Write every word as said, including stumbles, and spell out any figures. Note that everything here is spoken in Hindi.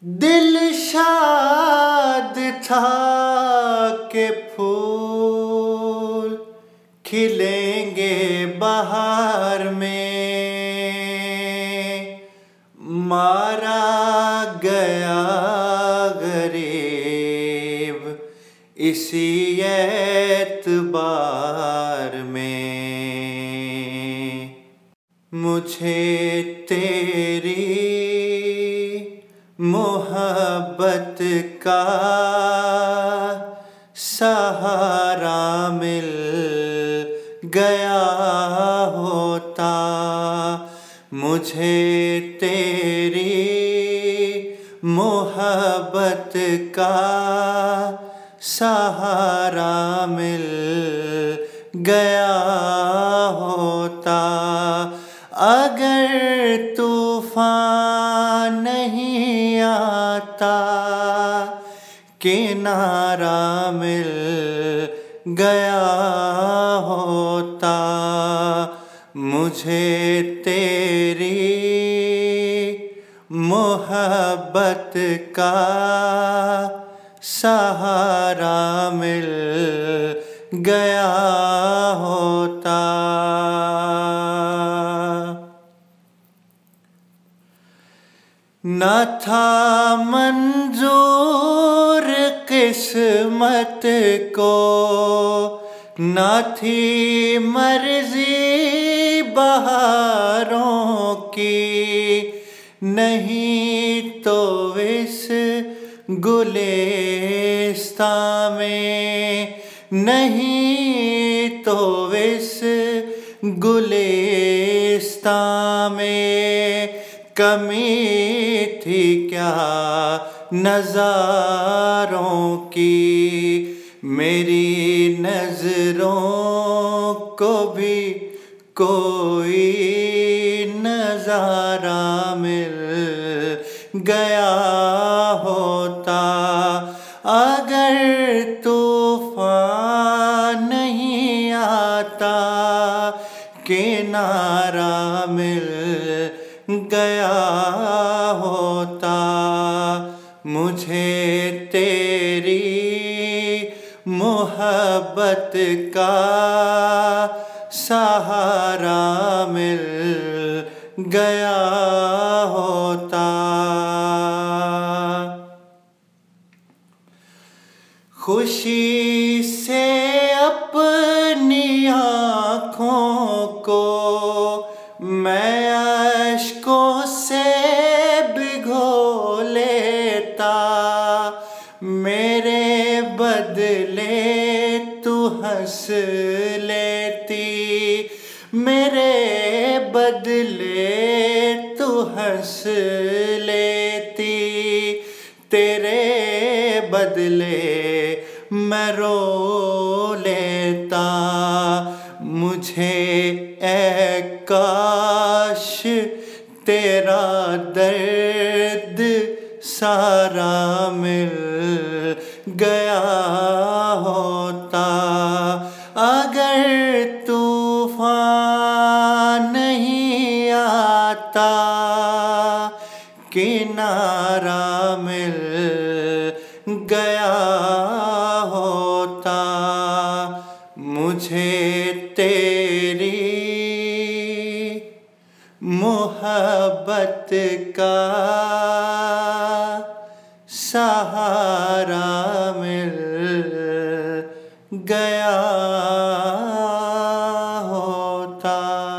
दिल शाद था कि फूल खिलेंगे बहार में, मारा गया गरीब इसी एतबार में। मुझे तेरी मोहब्बत का सहारा मिल गया होता, मुझे तेरी मोहब्बत का सहारा मिल गया होता। अगर तूफान नहीं आता, किनारा मिल गया होता, मुझे तेरी मोहब्बत का सहारा मिल गया होता। न था मंजूर किस्मत को, न थी मर्जी बहारों की, नहीं तो इस गुलिस्तां में, नहीं तो इस गुलिस्तां में कमी थी क्या नज़ारों की। मेरी नज़रों को भी कोई नज़ारा मिल गया होता। अगर तूफान नहीं आता, किनारा मिल गया होता, मुझे तेरी मोहब्बत का सहारा मिल गया होता। खुशी से अपनी आँखों को मैं अश्कों से भिगो लेता, मेरे बदले तू हंस लेती, मेरे बदले तू हंस लेती, तेरे बदले मैं रो लेता। मुझे ऐ काश तेरा दर्द सारा मिल गया होता। अगर तूफान नहीं आता, किनारा मिल गया होता, मुझे तेरी मोहब्बत का सहारा मिल गया होता।